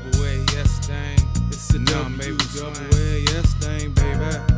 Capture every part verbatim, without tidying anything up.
double A S thing. It's a dumb baby, double A S thing, baby.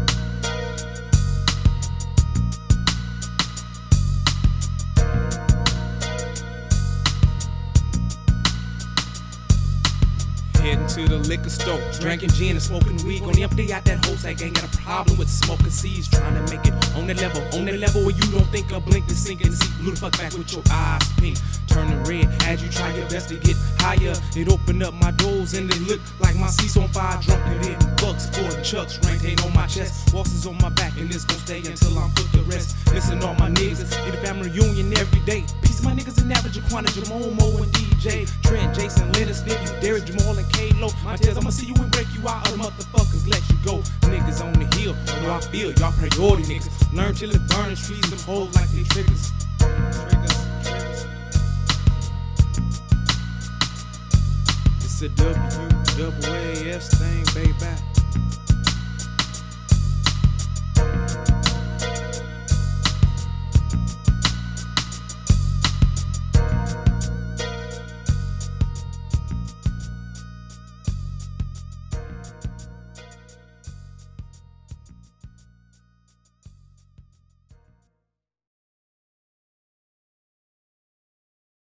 Heading to the liquor store, drinking gin and smoking weed. Gonna empty out that whole sack, ain't got a problem with smoking seeds. Trying to make it on that level, on that level where you don't think a blink to sink and see blue the fuck back with your eyes pink, turning red as you try your best to get higher. It opened up my doors and they look like my seats on fire. Drunk it in bucks, sporting chucks, rank ain't on my chest, waltzes on my back, and it's gon' stay until I'm put to rest. Listen, all my niggas, get a family reunion every day. Peace of my niggas in Average, Jaquana, Jamal, Mo, and D J, Trent, Jason, Lennon, Snippy, Derek, Jamal, and K-Lo. My tears, I'ma see you and break you out, other motherfuckers let you go. Niggas on the hill, know I feel y'all priority niggas. Learn till it burn and trees them hoes like they triggers. Triggers, triggers. It's a W, double A S thing, baby.